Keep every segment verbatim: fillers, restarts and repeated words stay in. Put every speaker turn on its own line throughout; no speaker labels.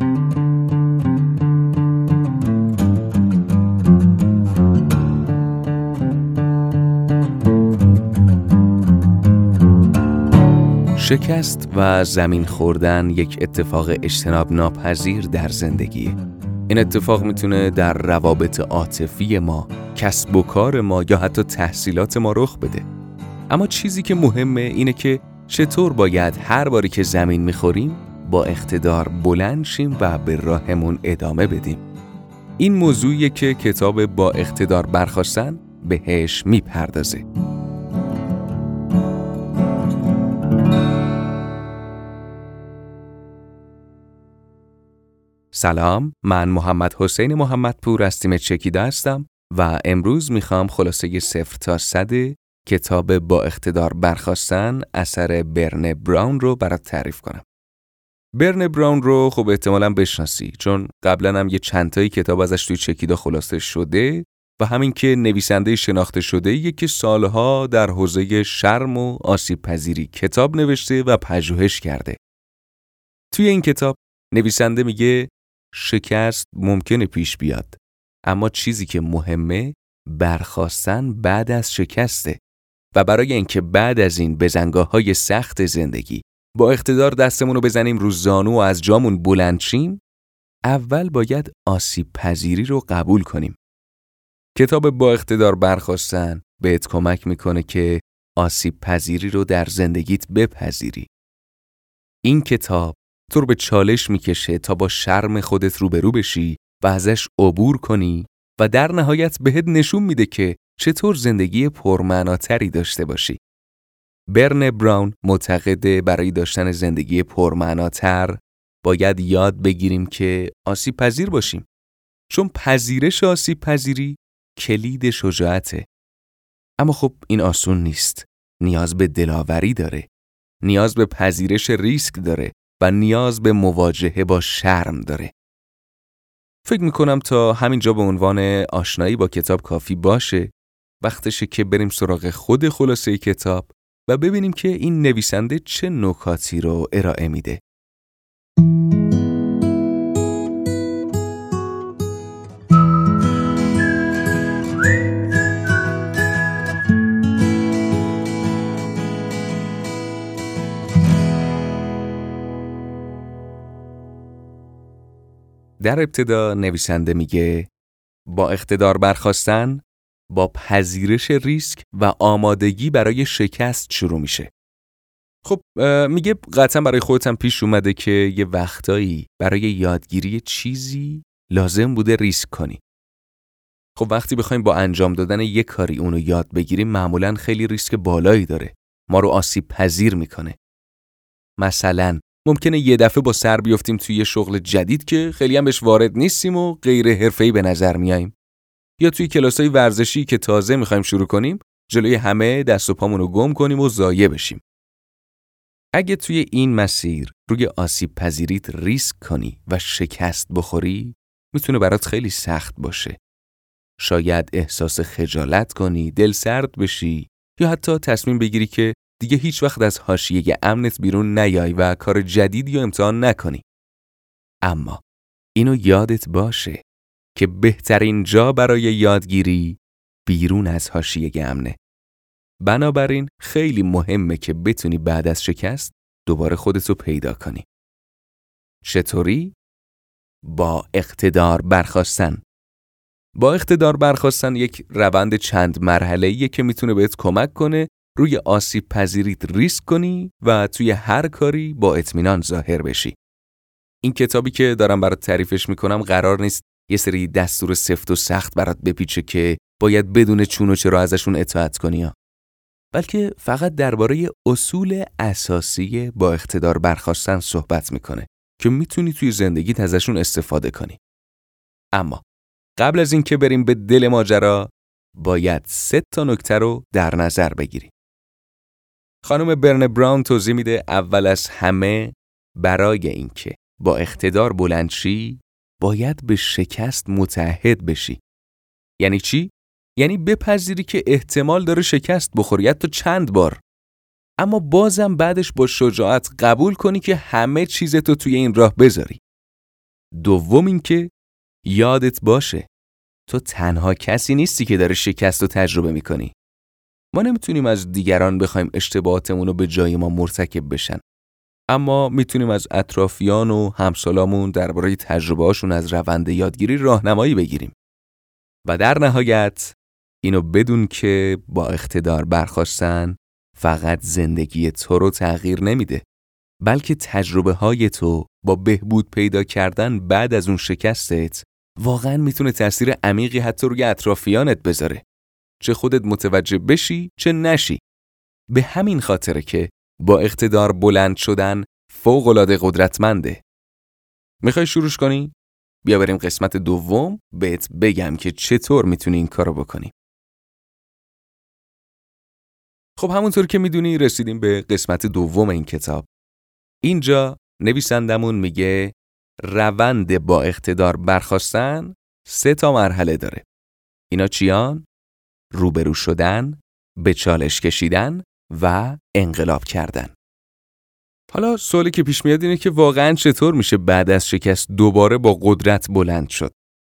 شکست و زمین خوردن یک اتفاق اجتناب ناپذیر در زندگیه. این اتفاق میتونه در روابط عاطفی ما، کسب و کار ما یا حتی تحصیلات ما رخ بده. اما چیزی که مهمه اینه که چطور باید هر باری که زمین میخوریم با اقتدار بلند شیم و به راهمون ادامه بدیم. این موضوعیه که کتاب با اقتدار برخاستن بهش میپردازه. سلام، من محمد حسین محمدپور از تیم چکیده هستم و امروز میخوام خلاصه صفر تا صد کتاب با اقتدار برخاستن اثر برنه براون رو برات تعریف کنم. برنه براون رو خب احتمالاً بشناسی، چون قبلا هم یه چند تایی کتاب ازش توی چکیده خلاصه شده و همین که نویسنده شناخته شده یه که سالها در حوزه شرم و آسیب پذیری کتاب نوشته و پژوهش کرده. توی این کتاب نویسنده میگه شکست ممکنه پیش بیاد، اما چیزی که مهمه برخاستن بعد از شکسته و برای اینکه بعد از این بزنگاه‌های سخت زندگی با اقتدار دستمون رو بزنیم رو زانو و از جامون بلند شیم، اول باید آسیب پذیری رو قبول کنیم. کتاب با اقتدار برخاستن بهت کمک میکنه که آسیب پذیری رو در زندگیت بپذیری. این کتاب تو رو به چالش میکشه تا با شرم خودت روبرو بشی و ازش عبور کنی و در نهایت بهت نشون میده که چطور زندگی پرمعناتری داشته باشی. برنه براون معتقده برای داشتن زندگی پرمعناتر باید یاد بگیریم که آسیب پذیر باشیم، چون پذیرش آسیب پذیری کلید شجاعته. اما خب این آسون نیست، نیاز به دلاوری داره، نیاز به پذیرش ریسک داره و نیاز به مواجهه با شرم داره. فکر میکنم تا همینجا به عنوان آشنایی با کتاب کافی باشه. وقتشه که بریم سراغ خود خلاصه کتاب و ببینیم که این نویسنده چه نکاتی رو ارائه میده. در ابتدا نویسنده میگه با اقتدار برخاستن با پذیرش ریسک و آمادگی برای شکست شروع میشه. خب میگه قطعا برای خودت هم پیش اومده که یه وقتایی برای یادگیری چیزی لازم بوده ریسک کنی. خب وقتی بخوایم با انجام دادن یه کاری اونو یاد بگیریم معمولاً خیلی ریسک بالایی داره، ما رو آسیب پذیر میکنه. مثلا ممکنه یه دفعه با سر بیافتیم توی یه شغل جدید که خیلی هم بهش وارد نیستیم و غیر حرفه‌ای به نظر میاییم، یا توی کلاسای ورزشی که تازه میخوایم شروع کنیم جلوی همه دست و پامون رو گم کنیم و ضایع بشیم. اگه توی این مسیر روی آسیب پذیریت ریسک کنی و شکست بخوری میتونه برات خیلی سخت باشه. شاید احساس خجالت کنی، دل سرد بشی یا حتی تصمیم بگیری که دیگه هیچ وقت از حاشیه امنت بیرون نیای و کار جدیدی رو امتحان نکنی. اما اینو یادت باشه که بهترین جا برای یادگیری بیرون از حاشیه امنه. بنابراین خیلی مهمه که بتونی بعد از شکست دوباره خودتو پیدا کنی. چطوری؟ با اقتدار برخاستن. با اقتدار برخاستن یک روند چند مرحله‌ایه که میتونه بهت کمک کنه روی آسیب پذیریت ریسک کنی و توی هر کاری با اطمینان ظاهر بشی. این کتابی که دارم برات تعریفش میکنم قرار نیست یه سری دستور سفت و سخت برات بپیچه که باید بدون چون و چرا ازشون اطاعت کنی ها. بلکه فقط درباره اصول اساسی با اقتدار برخاستن صحبت میکنه که میتونی توی زندگیت ازشون استفاده کنی. اما قبل از این که بریم به دل ماجرا باید سه تا نکته رو در نظر بگیری. خانم برنه براون توضیح میده اول از همه برای اینکه با اقتدار بلند شی باید به شکست متعهد بشی. یعنی چی؟ یعنی بپذیری که احتمال داره شکست بخوری، حتی چند بار، اما بازم بعدش با شجاعت قبول کنی که همه چیزتو توی این راه بذاری. دوم این که یادت باشه تو تنها کسی نیستی که داره شکست رو تجربه میکنی. ما نمیتونیم از دیگران بخوایم اشتباهاتمون رو به جای ما مرتکب بشن. اما میتونیم از اطرافیان و همسالامون درباره تجربه‌هاشون از روند یادگیری راهنمایی بگیریم. و در نهایت اینو بدون که با اقتدار برخاستن فقط زندگی تو رو تغییر نمیده، بلکه تجربه های تو با بهبود پیدا کردن بعد از اون شکستت واقعا میتونه تأثیر عمیقی حتی روی اطرافیانت بذاره، چه خودت متوجه بشی چه نشی. به همین خاطره که با اقتدار بلند شدن فوق‌العاده قدرتمنده. میخوای شروعش کنی؟ بیا بریم قسمت دوم بهت بگم که چطور میتونی این کارو بکنی. خب همونطور که میدونی رسیدیم به قسمت دوم این کتاب. اینجا نویسندمون میگه روند با اقتدار برخاستن سه تا مرحله داره. اینا چیان؟ روبرو شدن، به چالش کشیدن و انقلاب کردن. حالا سوالی که پیش میاد اینه که واقعاً چطور میشه بعد از شکست دوباره با قدرت بلند شد؟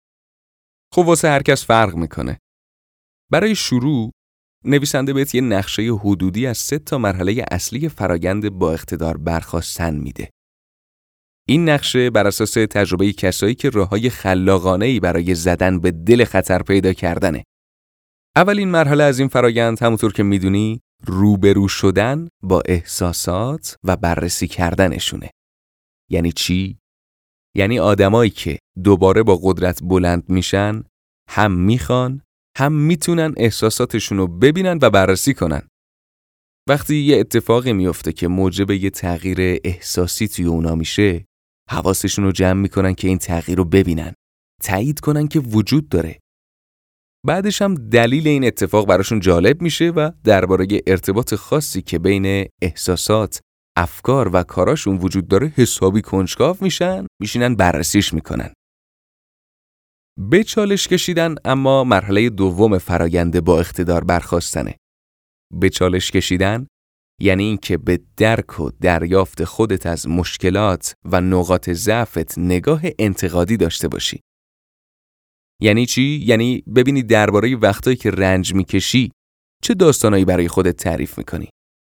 خب واسه هر کس فرق میکنه. برای شروع نویسنده بهت یه نقشه حدودی از سه تا مرحله اصلی فرایند با اقتدار برخاستن میده. این نقشه بر اساس تجربه کسایی که راههای خلاقانه‌ای برای زدن به دل خطر پیدا کردنه. اولین مرحله از این فرایند همونطور که میدونی روبرو شدن با احساسات و بررسی کردنشونه. یعنی چی؟ یعنی آدمایی که دوباره با قدرت بلند میشن هم میخوان هم میتونن احساساتشون رو ببینن و بررسی کنن. وقتی یه اتفاقی میفته که موجب یه تغییر احساسی توی اونا میشه، حواسشون رو جمع میکنن که این تغییر رو ببینن، تایید کنن که وجود داره. بعدش هم دلیل این اتفاق براشون جالب میشه و درباره ارتباط خاصی که بین احساسات، افکار و کاراشون وجود داره حسابی کنجکاو میشن، میشینن بررسیش میکنن. به چالش کشیدن اما مرحله دوم فرآیند با اقتدار برخاستنه. به چالش کشیدن یعنی این که به درک و دریافت خودت از مشکلات و نقاط ضعفت نگاه انتقادی داشته باشی. یعنی چی؟ یعنی ببینی درباره وقتایی که رنج میکشی چه داستانایی برای خودت تعریف میکنی.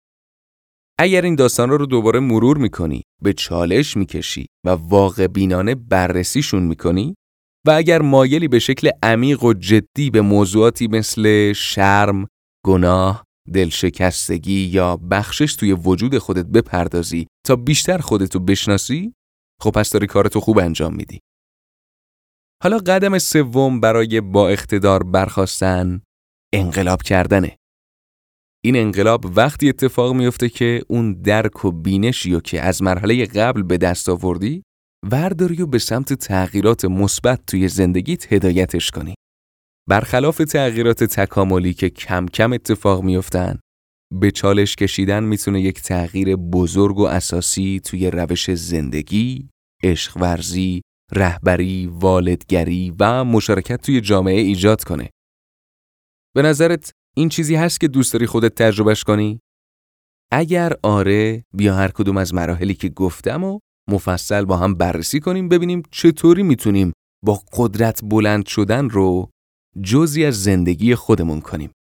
اگر این داستانا رو دوباره مرور میکنی، به چالش میکشی و واقع بینانه بررسیشون میکنی و اگر مایلی به شکل عمیق و جدی به موضوعاتی مثل شرم، گناه، دلشکستگی یا بخشش توی وجود خودت بپردازی تا بیشتر خودتو بشناسی، خب پس داری کارتو خوب انجام میدی. حالا قدم سوم برای با اقتدار برخاستن انقلاب کردنه. این انقلاب وقتی اتفاق میفته که اون درک و بینشی رو که از مرحله قبل به دست آوردی ورداری و به سمت تغییرات مثبت توی زندگیت هدایتش کنی. برخلاف تغییرات تکاملی که کم کم اتفاق میفتن، به چالش کشیدن میتونه یک تغییر بزرگ و اساسی توی روش زندگی، عشق ورزی، رهبری، والدگری و مشارکت توی جامعه ایجاد کنه. به نظرت این چیزی هست که دوست داری خودت تجربهش کنی؟ اگر آره، بیا هر کدوم از مراحلی که گفتم و مفصل با هم بررسی کنیم ببینیم چطوری میتونیم با قدرت بلند شدن رو جزئی از زندگی خودمون کنیم.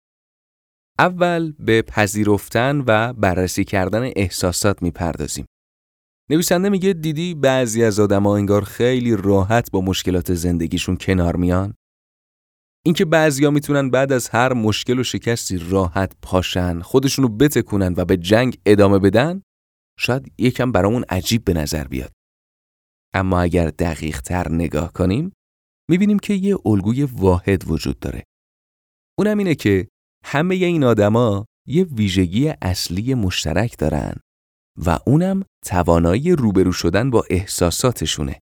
اول به پذیرفتن و بررسی کردن احساسات میپردازیم. نویسنده میگه دیدی بعضی از آدم‌ها انگار خیلی راحت با مشکلات زندگیشون کنار میان. اینکه بعضیا میتونن بعد از هر مشکل و شکستی راحت پاشن، خودشونو بتکونن و به جنگ ادامه بدن، شاید یکم برامون عجیب به نظر بیاد. اما اگر دقیق تر نگاه کنیم، میبینیم که یه الگوی واحد وجود داره. اونم اینه که همه این آدما یه ویژگی اصلی مشترک دارن و اونم توانایی روبرو شدن با احساساتشونه.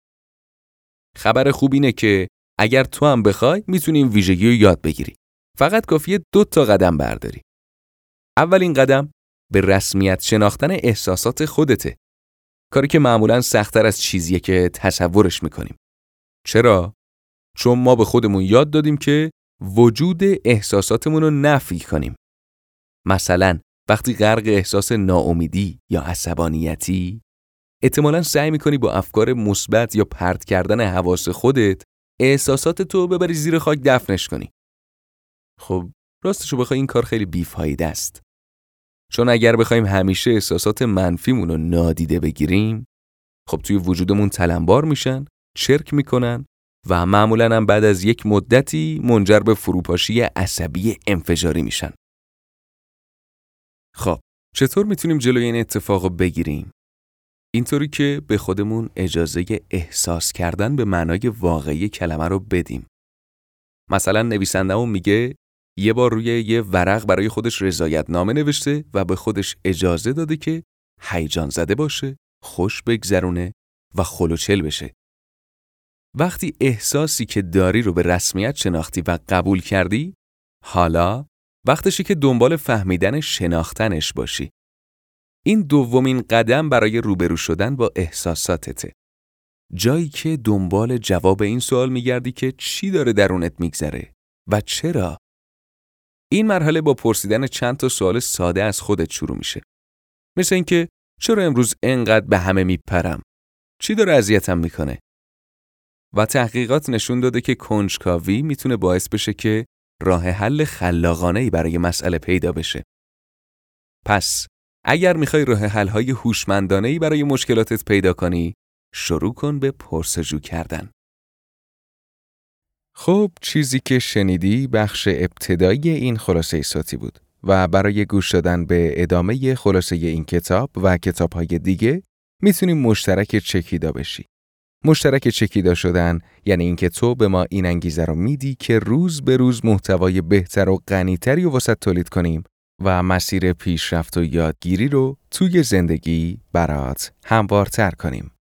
خبر خوب اینه که اگر تو هم بخوای میتونی این ویژگی رو یاد بگیری. فقط کافیه دو تا قدم برداری. اولین قدم به رسمیت شناختن احساسات خودته. کاری که معمولاً سخت‌تر از چیزیه که تصورش میکنیم. چرا؟ چون ما به خودمون یاد دادیم که وجود احساساتمون رو نفی کنیم. مثلا وقتی غرق احساس ناامیدی یا عصبانیتی، احتمالاً سعی میکنی با افکار مثبت یا پرت کردن حواس خودت احساسات تو ببری زیر خاک دفنش کنی. خب راستشو بخوای این کار خیلی بیفایده است. چون اگر بخوایم همیشه احساسات منفیمون رو نادیده بگیریم، خب توی وجودمون تلمبار میشن، چرک میکنن و معمولاً هم بعد از یک مدتی منجر به فروپاشی عصبی انفجاری میشن. خب چطور میتونیم جلوی این اتفاق رو بگیریم؟ اینطوری که به خودمون اجازه احساس کردن به معنای واقعی کلمه رو بدیم. مثلا نویسنده‌مون میگه یه بار روی یه ورق برای خودش رضایت نامه نوشته و به خودش اجازه داده که هیجان زده باشه، خوش بگذرونه و خلوچل بشه. وقتی احساسی که داری رو به رسمیت شناختی و قبول کردی، حالا وقتشه که دنبال فهمیدن شناختنش باشی. این دومین قدم برای روبرو شدن با احساساتته. جایی که دنبال جواب این سوال میگردی که چی داره درونت میگذره و چرا؟ این مرحله با پرسیدن چند تا سوال ساده از خودت شروع میشه. مثل این که چرا امروز انقدر به همه میپرم؟ چی داره اذیتم میکنه؟ و تحقیقات نشون داده که کنجکاوی میتونه باعث بشه که راه حل خلاقانه‌ای برای مسئله پیدا بشه. پس اگر میخوای راه حل‌های هوشمندانه‌ای برای مشکلاتت پیدا کنی، شروع کن به پرسجو کردن. خب چیزی که شنیدی بخش ابتدایی این خلاصه صوتی بود و برای گوش دادن به ادامه خلاصه این کتاب و کتاب‌های دیگه میتونی مشترک چکیدا بشی. مشترک چکیدا شدن یعنی اینکه تو به ما این انگیزه رو میدی که روز به روز محتوای بهتر و غنی‌تری رو واسه تولید کنیم و مسیر پیشرفت و یادگیری رو توی زندگی برات هموارتر کنیم.